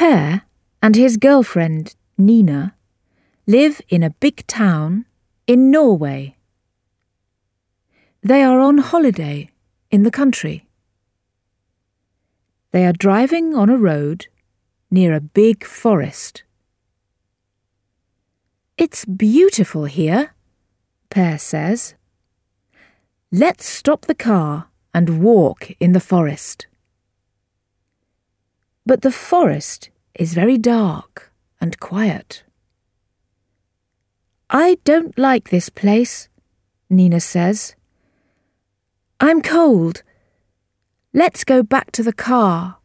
Per and his girlfriend, Nina, live in a big town in Norway. They are on holiday in the country. They are driving on a road near a big forest. "It's beautiful here," Per says. "Let's stop the car and walk in the forest." But the forest is very dark and quiet. "I don't like this place," Nina says. "I'm cold. Let's go back to the car."